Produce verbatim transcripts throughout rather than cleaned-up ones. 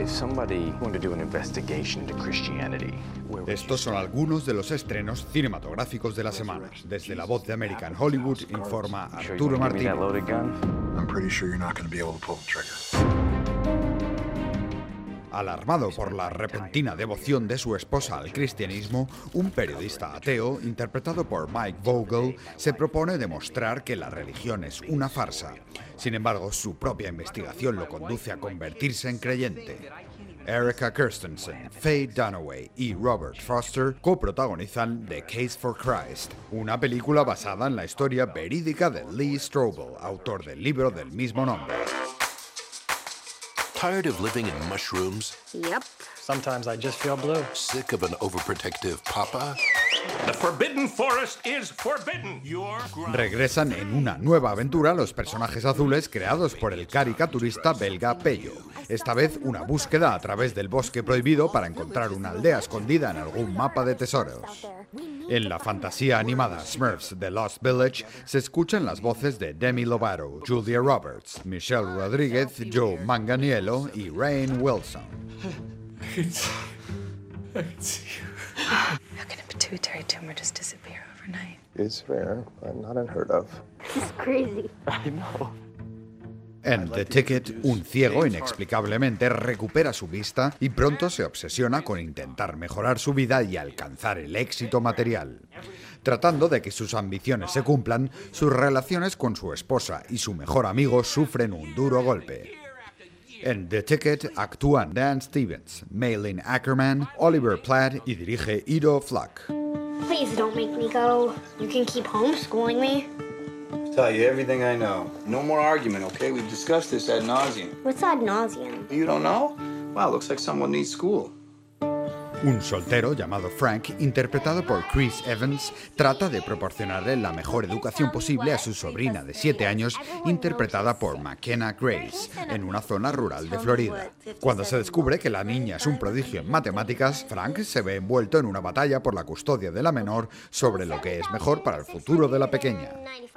Estos son algunos de los estrenos cinematográficos de la semana. Desde La Voz de American Hollywood informa Arturo Martínez. Alarmado por la repentina devoción de su esposa al cristianismo, un periodista ateo, interpretado por Mike Vogel, se propone demostrar que la religión es una farsa. Sin embargo, su propia investigación lo conduce a convertirse en creyente. Erika Kirstensen, Faye Dunaway y Robert Foster coprotagonizan The Case for Christ, una película basada en la historia verídica de Lee Strobel, autor del libro del mismo nombre. Tired of living in mushrooms? Yep. Sometimes I just feel blue. Sick of an overprotective papa? The forbidden forest is forbidden. Your... Regresan en una nueva aventura los personajes azules creados por el caricaturista belga Pello. Esta vez una búsqueda a través del bosque prohibido para encontrar una aldea escondida en algún mapa de tesoros. En la fantasía animada Smurfs The Lost Village se escuchan las voces de Demi Lovato, Julia Roberts, Michelle Rodríguez, Joe Manganiello y Rainn Wilson. I can see you. I can see you. How can a pituitary tumor just disappear overnight? It's rare, but not unheard of. This is crazy. I know. En The Ticket, un ciego inexplicablemente recupera su vista y pronto se obsesiona con intentar mejorar su vida y alcanzar el éxito material. Tratando de que sus ambiciones se cumplan, sus relaciones con su esposa y su mejor amigo sufren un duro golpe. En The Ticket actúan Dan Stevens, Malin Ackerman, Oliver Platt y dirige Ido Fluck. Please don't make me go. You can keep homeschooling me. Tell you everything I know. No more argument, okay? We've discussed this ad nauseum. What's ad nauseum? You don't know? Wow, looks like someone needs school. Un soltero llamado Frank, interpretado por Chris Evans, trata de proporcionarle la mejor educación posible a su sobrina de siete años, interpretada por McKenna Grace, en una zona rural de Florida. Cuando se descubre que la niña es un prodigio en matemáticas, Frank se ve envuelto en una batalla por la custodia de la menor sobre lo que es mejor para el futuro de la pequeña.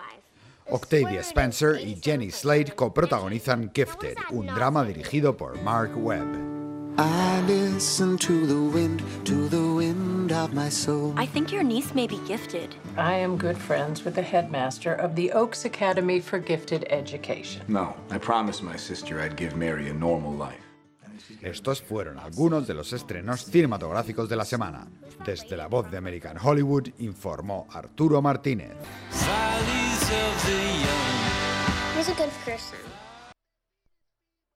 Octavia Spencer y Jenny Slate coprotagonizan Gifted, un drama dirigido por Mark Webb. I listen to the wind, to the wind of my soul. I think your niece may be gifted. I am good friends with the headmaster of the Oaks Academy for Gifted Education. No, I promised my sister I'd give Mary a normal life. Estos fueron algunos de los estrenos cinematográficos de la semana. Desde La Voz de American Hollywood informó Arturo Martínez. He's a good person.